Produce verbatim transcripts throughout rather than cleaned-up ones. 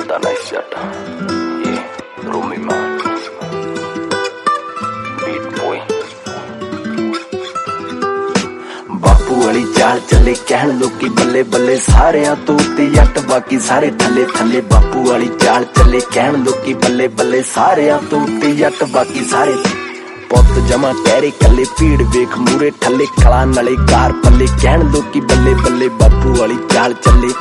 ਦਾ nice ਜੱਟ ਇਹ ਰੋਮੀ ਮਾਨ beat boy ਬਾਪੂ ਵਾਲੀ ਚਾਲ ਚੱਲੇ ਕਹਿਣ ਲੋਕੀ ਬੱਲੇ ਬੱਲੇ ਸਾਰਿਆਂ ਤੋਂ ਉੱਤੇ ਜੱਟ ਬਾਕੀ ਸਾਰੇ ਥੱਲੇ ਥੱਲੇ ਬਾਪੂ ਵਾਲੀ ਚਾਲ ਚੱਲੇ ਕਹਿਣ ਲੋਕੀ ਬੱਲੇ ਬੱਲੇ ਸਾਰਿਆਂ ਤੋਂ ਉੱਤੇ ਜੱਟ ਬਾਕੀ ਸਾਰੇ ਪੁੱਤ ਜਮਾ ਕਹਿਰੇ ਕੱਲੇ ਭੀੜ ਵੇਖ ਮੂਰੇ ਠੱਲੇ ਕਲਾਂ ਨਾਲੇ ਕਾਰ ਪੱਲੇ ਕਹਿਣ ਲੋਕੀ ਬੱਲੇ ਬੱਲੇ ਬਾਪੂ ਵਾਲੀ ਚਾਲ ਚੱਲੇ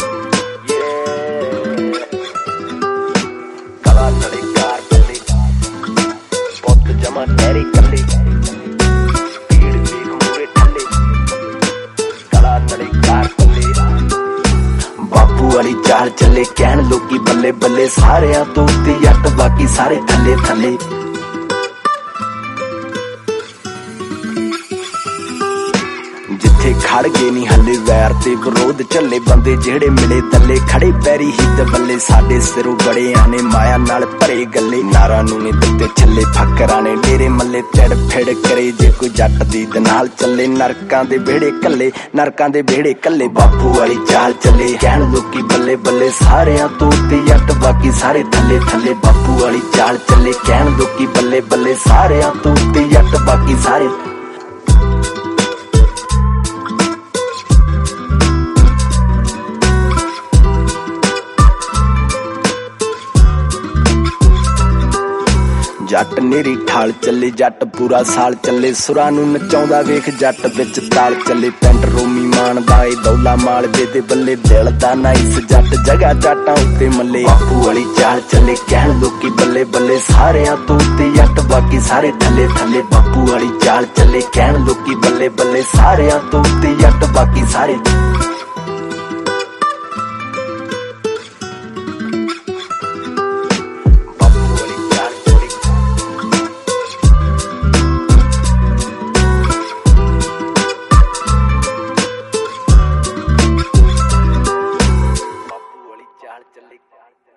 ਕਲਾਂ ਨਾਲੇ ਕਾਰ ਪੱਲੇ ਪੁੱਤ ਜਮਾ ਕਹਿਰੇ ਕੱਲੇ ਭੀੜ ਵੇਖ ਮੂਰੇ ਠੱਲੇ ਕਲਾਂ ਨਾਲੇ ਕਾਰ ਪੱਲੇ ਬਾਪੂ ਵਾਲੀ ਚਾਲ ਚੱਲੇ ਕਹਿਣ ਲੋਕੀ ਬੱਲੇ ਬੱਲੇ ਸਾਰਿਆਂ ਤੋਂ ਉੱਤੇ ਜੱਟ ਬਾਕੀ ਸਾਰੇ ਥੱਲੇ ਥੱਲੇ ਜਿੱਥੇ ਖੜ ਗਏ ਨੀ ਹੱਲੇ ਵੈਰ ਤੇ ਵਿਰੋਧ ਝੱਲੇ ਬੰਦੇ ਜਿਹੜੇ ਮਿਲੇ ਤੱਲੇ ਖੜੇ ਪੈਰੀ ਹੀ ਦਬੱਲੇ ਸਾਡੇ ਸਿਰੋਂ ਬੜਿਆਂ ਨੇ ਮਾਇਆ ਨਾਲ ਭਰੇ ਗੱਲੇ ਨਾਰਾਂ ਨੂੰ ਨੇ ਦਿੱਤੇ ਛੱਲੇ ਫੱਕਰਾਂ ਨੇ ਡੇਰੇ ਮੱਲੇ ਟੜ ਫਿੜ ਕਰੇ ਜੇ ਕੋਈ ਜੱਟ ਦੀ ਨਾਲ ਚੱਲੇ ਨਰਕਾਂ ਦੇ ਵਿਹੜੇ ਕੱਲੇ ਨਰਕਾਂ ਦੇ ਵਿਹੜੇ ਕੱਲੇ ਬਾਪੂ ਵਾਲੀ ਚਾਲ ਚੱਲੇ ਕਹਿਣ ਲੋਕੀ ਬੱਲੇ ਬੱਲੇ ਸਾਰਿਆਂ ਤੋਂ ਉੱਤੇ ਜੱਟ ਬਾਕੀ ਸਾਰੇ ਥੱਲੇ ਥੱਲੇ ਬਾਪੂ ਵਾਲੀ ਚਾਲ ਚੱਲੇ ਕਹਿਣ ਲੋਕੀ ਬੱਲੇ ਬੱਲੇ ਸਾਰਿਆਂ ਤੋਂ ਉੱਤੇ ਜੱਟ ਬਾਕੀ ਸਾਰੇ ਜੱਟ ਨੇਰੀ ਠਾਲ ਚੱਲੇ ਜੱਟ ਪੂਰਾ ਸਾਲ ਚੱਲੇ ਸੁਰਾਂ ਨੂੰ ਨਚਾਉਂਦਾ ਵੇਖ ਜੱਟ ਵਿੱਚ ਤਾਲ ਚੱਲੇ ਪਿੰਡ ਰੋਮੀ ਮਾਨ ਦਾ ਏ ਦੌਲਾ ਮਾਲ ਦੇ ਬੱਲੇ ਦਿਲ ਦਾ ਨਾਈਸ ਜੱਟ ਜਗ੍ਹਾ ਜੱਟਾਂ ਉੱਤੇ ਮੱਲੇ ਬਾਪੂ ਵਾਲੀ ਚਾਲ ਚੱਲੇ ਕਹਿਣ ਲੋਕੀ ਬੱਲੇ ਬੱਲੇ ਸਾਰਿਆਂ ਤੋਂ ਉੱਤੇ ਜੱਟ ਬਾਕੀ ਸਾਰੇ ਥੱਲੇ ਥੱਲੇ ਬਾਪੂ ਵਾਲੀ ਚਾਲ ਚੱਲੇ ਕਹਿਣ ਲੋਕੀ ਬੱਲੇ ਬੱਲੇ ਸਾਰਿਆਂ ਤੋਂ ਉੱਤੇ ਜੱਟ ਬਾਕੀ ਸਾਰੇ ਚੱਲੇ